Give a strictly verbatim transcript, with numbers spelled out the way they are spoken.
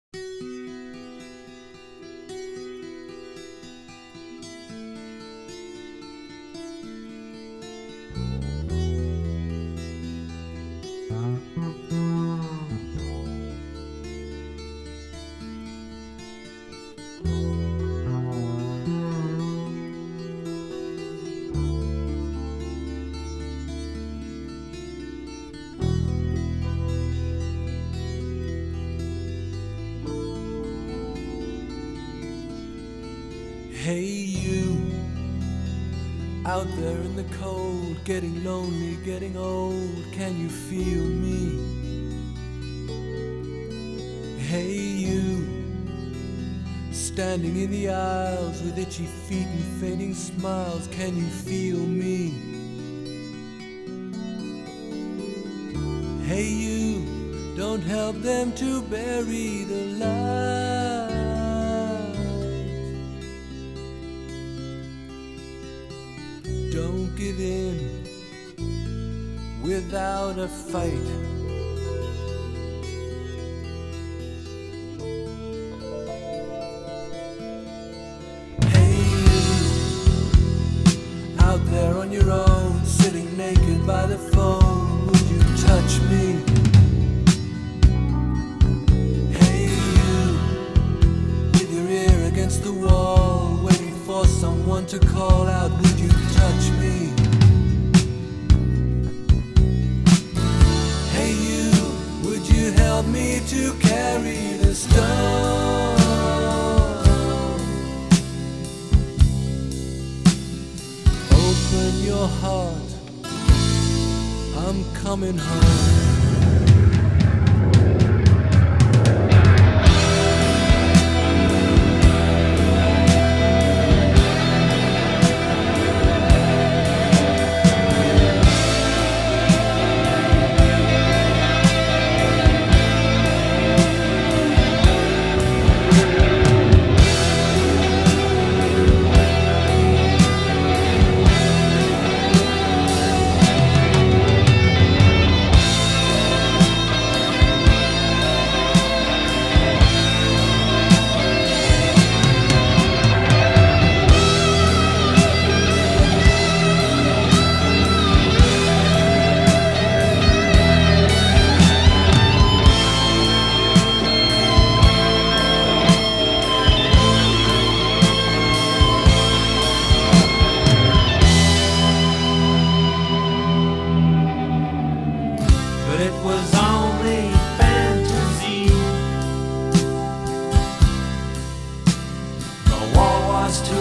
Hey you, out there in the cold, getting lonely, getting old, can you feel me? Hey you, standing in the aisles with itchy feet and fading smiles, can you feel me? Hey you, don't help them to bury the light. Don't give in without a fight. Hey you, out there on your own, sitting naked by the phone, would you touch me? Hey you, with your ear against the wall, waiting for someone to call out, would you touch me? Hey you, would you help me to carry the stone? Open your heart, I'm coming home. But it was only fantasy. The war was too